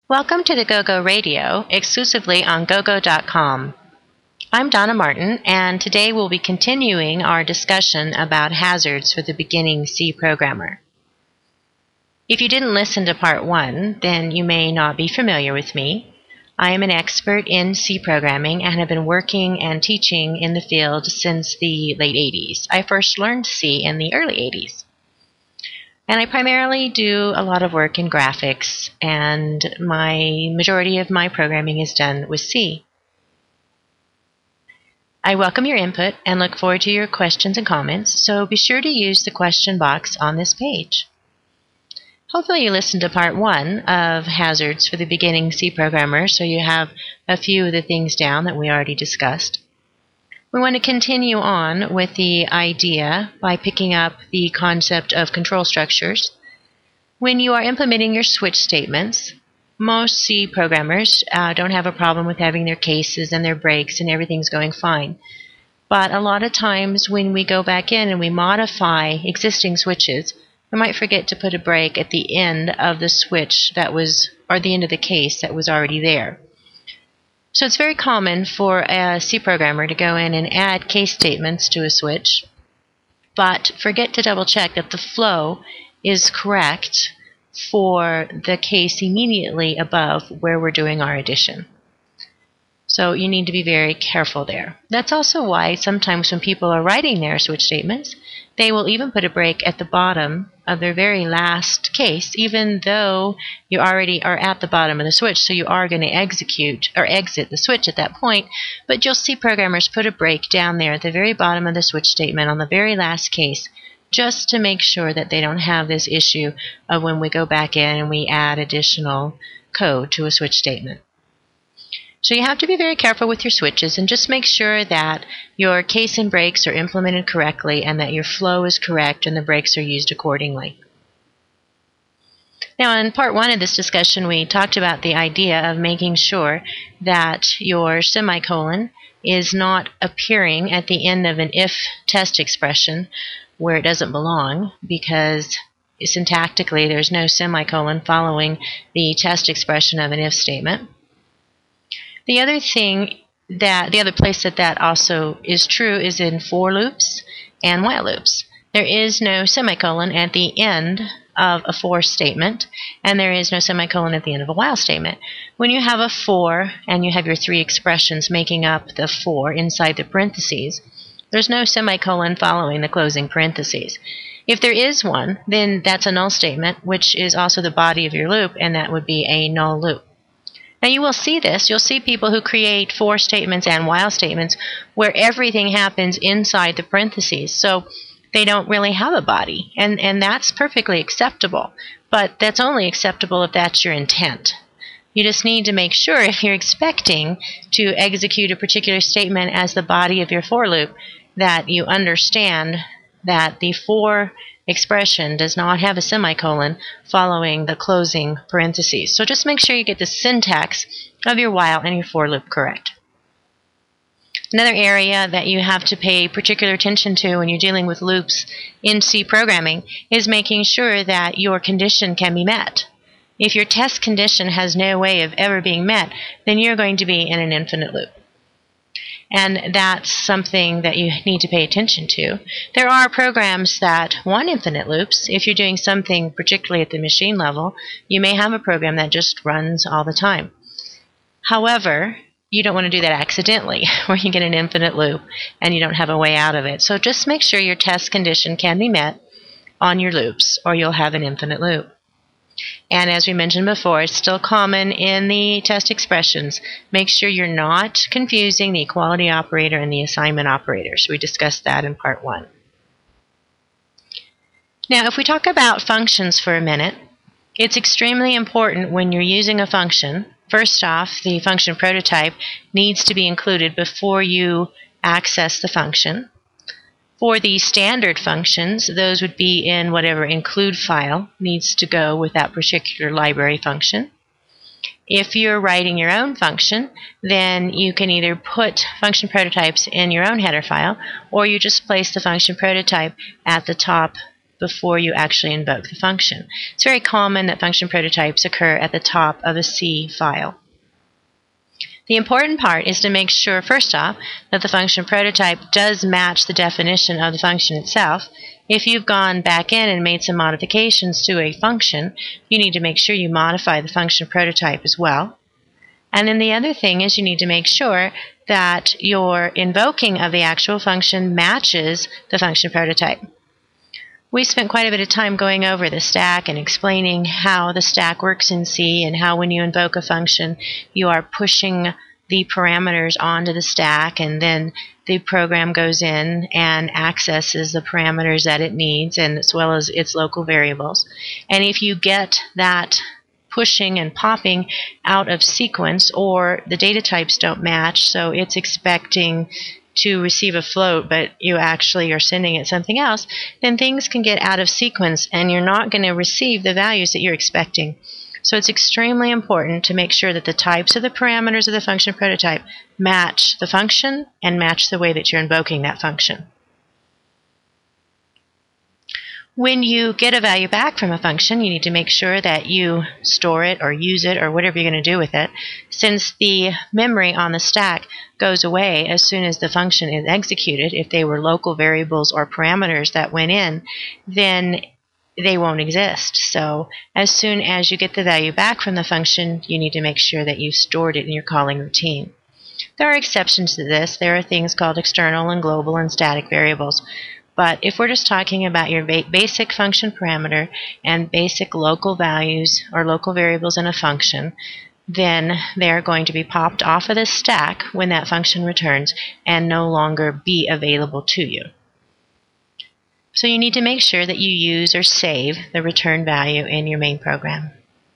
Welcome to the GoGo Radio, exclusively on GoGo.com. I'm Donna Martin, and today we'll be continuing our discussion about hazards for the beginning C programmer. If you didn't listen to part 1, then you may not be familiar with me. I am an expert in C programming and have been working and teaching in the field since the late 80s. I first learned C in the early 80s. And I primarily do a lot of work in graphics, and my majority of my programming is done with C. I welcome your input and look forward to your questions and comments, so be sure to use the question box on this page. Hopefully you listened to part 1 of hazards for the beginning C programmer, so you have a few of the things down that we already discussed. We want to continue on with the idea by picking up the concept of control structures. When you are implementing your switch statements, most C programmers don't have a problem with having their cases and their breaks and everything's going fine. But a lot of times when we go back in and we modify existing switches, we might forget to put a break at the end of the switch or the end of the case that was already there. So it's very common for a C programmer to go in and add case statements to a switch, but forget to double check that the flow is correct for the case immediately above where we're doing our addition. So you need to be very careful there. That's also why sometimes when people are writing their switch statements, they will even put a break at the bottom of their very last case, even though you already are at the bottom of the switch, so you are going to execute or exit the switch at that point. But you'll see programmers put a break down there at the very bottom of the switch statement on the very last case, just to make sure that they don't have this issue of when we go back in and we add additional code to a switch statement. So you have to be very careful with your switches and just make sure that your case and breaks are implemented correctly and that your flow is correct and the breaks are used accordingly. Now, in part 1 of this discussion, we talked about the idea of making sure that your semicolon is not appearing at the end of an if test expression where it doesn't belong, because syntactically there's no semicolon following the test expression of an if statement. The other place that also is true is in for loops and while loops. There is no semicolon at the end of a for statement, and there is no semicolon at the end of a while statement. When you have a for and you have your 3 expressions making up the for inside the parentheses, there's no semicolon following the closing parentheses. If there is one, then that's a null statement, which is also the body of your loop, and that would be a null loop. Now you will see this. You'll see people who create for statements and while statements where everything happens inside the parentheses. So they don't really have a body. And that's perfectly acceptable. But that's only acceptable if that's your intent. You just need to make sure if you're expecting to execute a particular statement as the body of your for loop, that you understand that the for expression does not have a semicolon following the closing parentheses. So just make sure you get the syntax of your while and your for loop correct. Another area that you have to pay particular attention to when you're dealing with loops in C programming is making sure that your condition can be met. If your test condition has no way of ever being met, then you're going to be in an infinite loop. And that's something that you need to pay attention to. There are programs that want infinite loops. If you're doing something particularly at the machine level, you may have a program that just runs all the time. However, you don't want to do that accidentally, where you get an infinite loop and you don't have a way out of it. So just make sure your test condition can be met on your loops, or you'll have an infinite loop. And as we mentioned before, it's still common in the test expressions. Make sure you're not confusing the equality operator and the assignment operator. So we discussed that in part 1. Now, if we talk about functions for a minute, it's extremely important when you're using a function. First off, the function prototype needs to be included before you access the function. For the standard functions, those would be in whatever include file needs to go with that particular library function. If you're writing your own function, then you can either put function prototypes in your own header file, or you just place the function prototype at the top before you actually invoke the function. It's very common that function prototypes occur at the top of a C file. The important part is to make sure, first off, that the function prototype does match the definition of the function itself. If you've gone back in and made some modifications to a function, you need to make sure you modify the function prototype as well. And then the other thing is you need to make sure that your invoking of the actual function matches the function prototype. We spent quite a bit of time going over the stack and explaining how the stack works in C and how when you invoke a function, you are pushing the parameters onto the stack, and then the program goes in and accesses the parameters that it needs, and as well as its local variables. And if you get that pushing and popping out of sequence, or the data types don't match, so it's expecting to receive a float, but you actually are sending it something else, then things can get out of sequence and you're not going to receive the values that you're expecting. So it's extremely important to make sure that the types of the parameters of the function prototype match the function and match the way that you're invoking that function. When you get a value back from a function, you need to make sure that you store it or use it or whatever you're going to do with it. Since the memory on the stack goes away as soon as the function is executed, if they were local variables or parameters that went in, then they won't exist. So as soon as you get the value back from the function, you need to make sure that you stored it in your calling routine. There are exceptions to this. There are things called external and global and static variables. But if we're just talking about your basic function parameter and basic local values or local variables in a function, then they're going to be popped off of the stack when that function returns and no longer be available to you. So you need to make sure that you use or save the return value in your main program.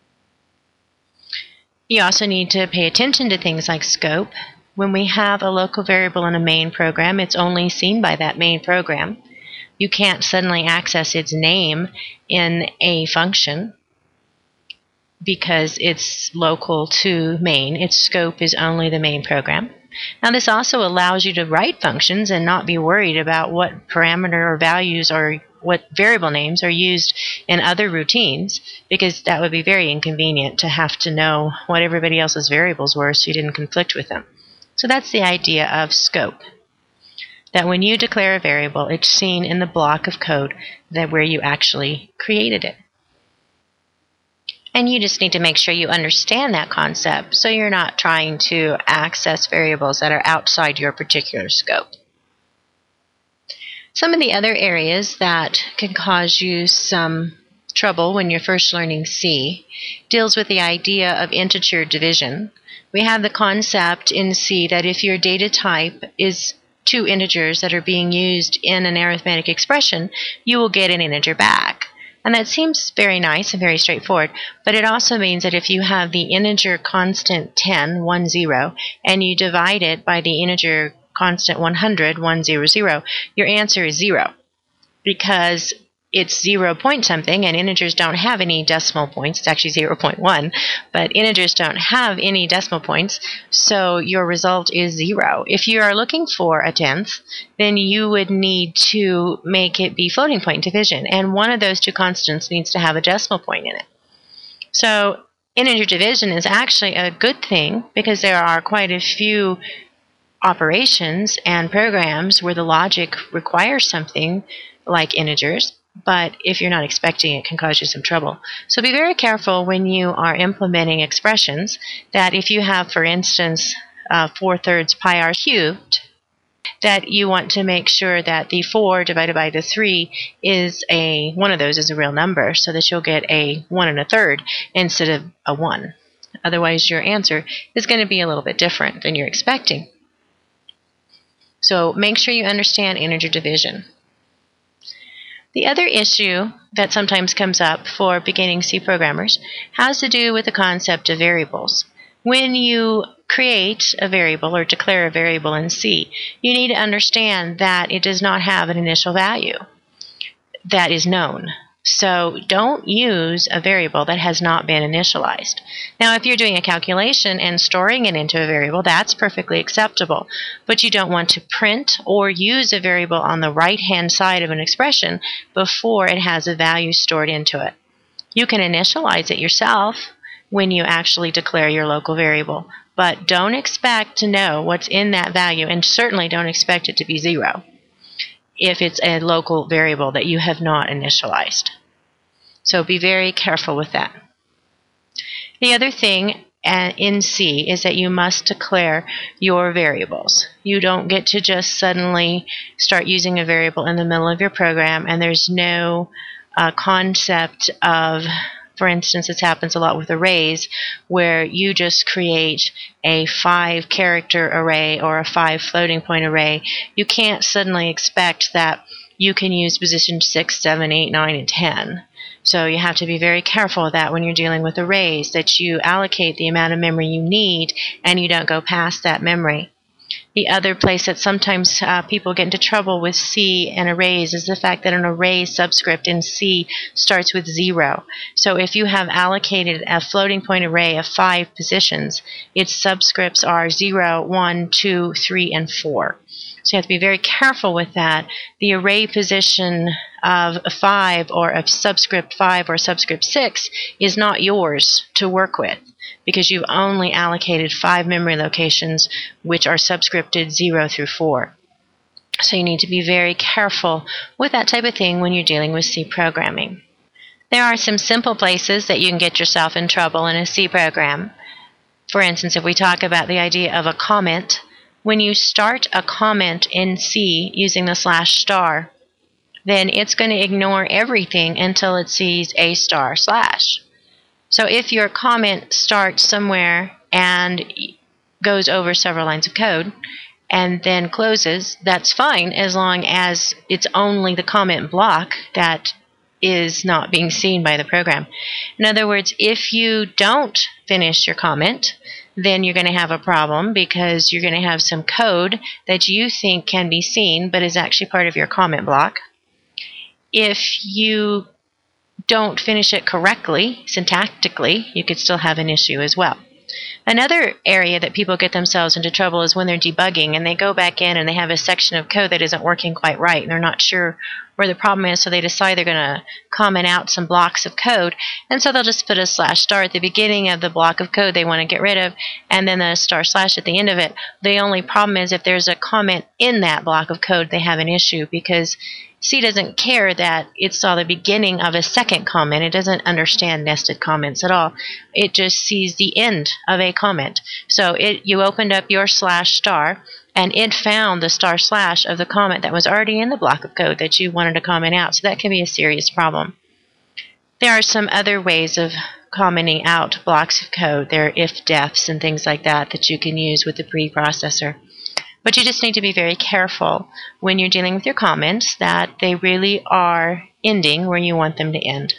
You also need to pay attention to things like scope. When we have a local variable in a main program, it's only seen by that main program. You can't suddenly access its name in a function because it's local to main. Its scope is only the main program. Now this also allows you to write functions and not be worried about what parameter or values or what variable names are used in other routines, because that would be very inconvenient to have to know what everybody else's variables were so you didn't conflict with them. So that's the idea of scope. That when you declare a variable, it's seen in the block of code that where you actually created it. And you just need to make sure you understand that concept so you're not trying to access variables that are outside your particular scope. Some of the other areas that can cause you some trouble when you're first learning C deals with the idea of integer division. We have the concept in C that if your data type is two integers that are being used in an arithmetic expression, you will get an integer back. And that seems very nice and very straightforward, but it also means that if you have the integer constant 10, 10, and you divide it by the integer constant 100, 100, your answer is 0, because it's 0 point something, and integers don't have any decimal points. It's actually 0.1, but integers don't have any decimal points, so your result is 0. If you are looking for a tenth, then you would need to make it be floating point division, and one of those two constants needs to have a decimal point in it. So integer division is actually a good thing because there are quite a few operations and programs where the logic requires something like integers. But if you're not expecting it, can cause you some trouble. So be very careful when you are implementing expressions that if you have, for instance, 4/3 pi r cubed, that you want to make sure that the 4 divided by the 3 is one of those is a real number, so that you'll get a 1 1/3 instead of a 1. Otherwise, your answer is going to be a little bit different than you're expecting. So make sure you understand integer division. The other issue that sometimes comes up for beginning C programmers has to do with the concept of variables. When you create a variable or declare a variable in C, you need to understand that it does not have an initial value that is known. So don't use a variable that has not been initialized. Now, if you're doing a calculation and storing it into a variable, that's perfectly acceptable. But you don't want to print or use a variable on the right-hand side of an expression before it has a value stored into it. You can initialize it yourself when you actually declare your local variable, but don't expect to know what's in that value, and certainly don't expect it to be 0 if it's a local variable that you have not initialized. So be very careful with that. The other thing in C is that you must declare your variables. You don't get to just suddenly start using a variable in the middle of your program, and there's no concept of, for instance, this happens a lot with arrays, where you just create a 5-character array or a 5 floating point array. You can't suddenly expect that you can use position 6, 7, 8, 9, and 10. So you have to be very careful of that when you're dealing with arrays, that you allocate the amount of memory you need and you don't go past that memory. The other place that sometimes people get into trouble with C and arrays is the fact that an array subscript in C starts with 0. So if you have allocated a floating point array of 5 positions, its subscripts are 0, 1, 2, 3, and 4. So you have to be very careful with that. The array position of a 5 or of subscript 5 or subscript 6 is not yours to work with, because you've only allocated 5 memory locations which are subscripted 0 through 4. So you need to be very careful with that type of thing when you're dealing with C programming. There are some simple places that you can get yourself in trouble in a C program. For instance, if we talk about the idea of a comment, when you start a comment in C using the /*, then it's going to ignore everything until it sees */. So if your comment starts somewhere and goes over several lines of code and then closes, that's fine as long as it's only the comment block that is not being seen by the program. In other words, if you don't finish your comment, then you're going to have a problem, because you're going to have some code that you think can be seen but is actually part of your comment block. If you don't finish it correctly, syntactically, you could still have an issue as well. Another area that people get themselves into trouble is when they're debugging and they go back in and they have a section of code that isn't working quite right and they're not sure where the problem is, so they decide they're going to comment out some blocks of code, and so they'll just put a /* at the beginning of the block of code they want to get rid of, and then the */ at the end of it. The only problem is if there's a comment in that block of code, they have an issue, because C doesn't care that it saw the beginning of a second comment. It doesn't understand nested comments at all. It just sees the end of a comment. So you opened up your /*, and it found the // of the comment that was already in the block of code that you wanted to comment out. So that can be a serious problem. There are some other ways of commenting out blocks of code. There are if-defs and things like that you can use with the preprocessor. But you just need to be very careful when you're dealing with your comments that they really are ending where you want them to end.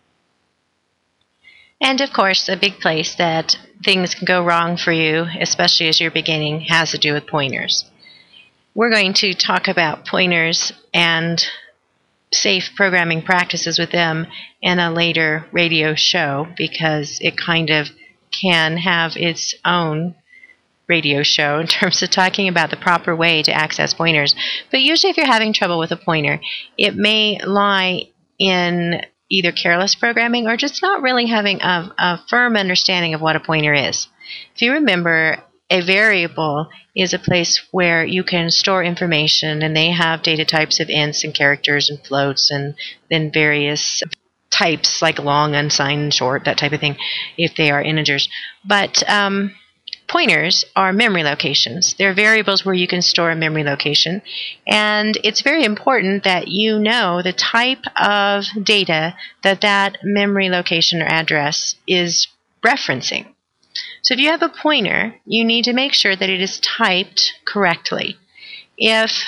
And of course, a big place that things can go wrong for you, especially as you're beginning, has to do with pointers. We're going to talk about pointers and safe programming practices with them in a later radio show, because it kind of can have its own radio show in terms of talking about the proper way to access pointers. But usually if you're having trouble with a pointer, it may lie in either careless programming or just not really having a firm understanding of what a pointer is. If you remember, a variable is a place where you can store information, and they have data types of ints and characters and floats, and then various types like long, unsigned, short, that type of thing, if they are integers. But pointers are memory locations. They're variables where you can store a memory location, and it's very important that you know the type of data that memory location or address is referencing. So if you have a pointer, you need to make sure that it is typed correctly. If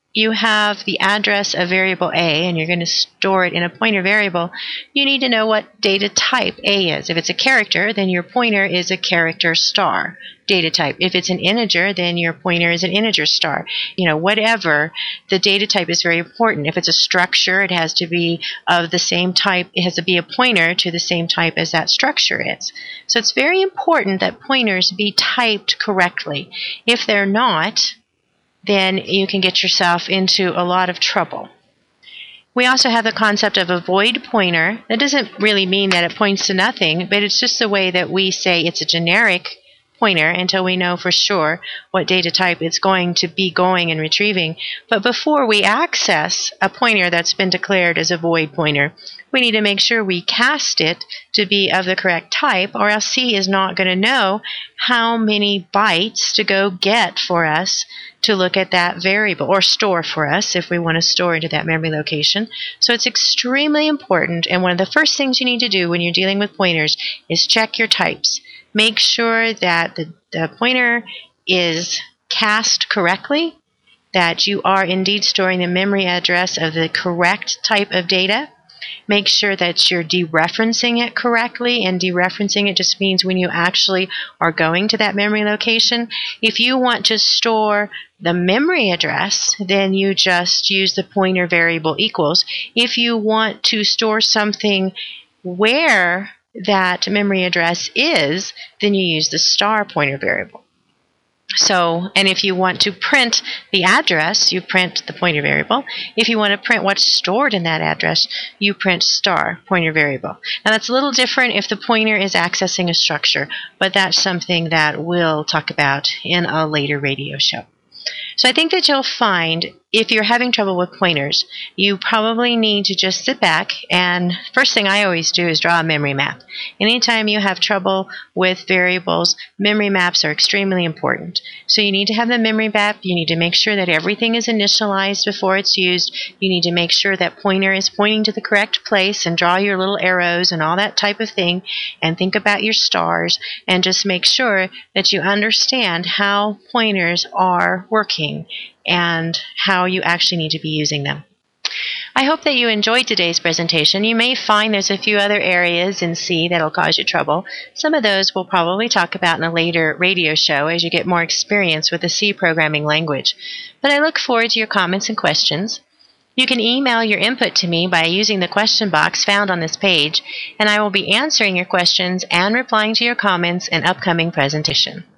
you have the address of variable A and you're going to store it in a pointer variable, you need to know what data type A is. If it's a character, then your pointer is a character star data type. If it's an integer, then your pointer is an integer star. Whatever, the data type is very important. If it's a structure, it has to be of the same type. It has to be a pointer to the same type as that structure is. So it's very important that pointers be typed correctly. If they're not, then you can get yourself into a lot of trouble. We also have the concept of a void pointer. That doesn't really mean that it points to nothing, but it's just the way that we say it's a generic pointer until we know for sure what data type it's going to be going and retrieving. But before we access a pointer that's been declared as a void pointer, we need to make sure we cast it to be of the correct type, or else C is not going to know how many bytes to go get for us to look at that variable, or store for us if we want to store into that memory location. So it's extremely important, and one of the first things you need to do when you're dealing with pointers is check your types. Make sure that the pointer is cast correctly, that you are indeed storing the memory address of the correct type of data. Make sure that you're dereferencing it correctly, and dereferencing it just means when you actually are going to that memory location. If you want to store the memory address, then you just use the pointer variable equals. If you want to store something where that memory address is, then you use the star pointer variable. And if you want to print the address, you print the pointer variable. If you want to print what's stored in that address, you print star pointer variable. Now that's a little different if the pointer is accessing a structure, but that's something that we'll talk about in a later radio show. So I think that you'll find if you're having trouble with pointers, you probably need to just sit back, and first thing I always do is draw a memory map. Anytime you have trouble with variables, memory maps are extremely important. So you need to have the memory map. You need to make sure that everything is initialized before it's used. You need to make sure that pointer is pointing to the correct place, and draw your little arrows and all that type of thing, and think about your stars, and just make sure that you understand how pointers are working and how you actually need to be using them. I hope that you enjoyed today's presentation. You may find there's a few other areas in C that'll cause you trouble. Some of those we'll probably talk about in a later radio show as you get more experience with the C programming language. But I look forward to your comments and questions. You can email your input to me by using the question box found on this page, and I will be answering your questions and replying to your comments in upcoming presentation.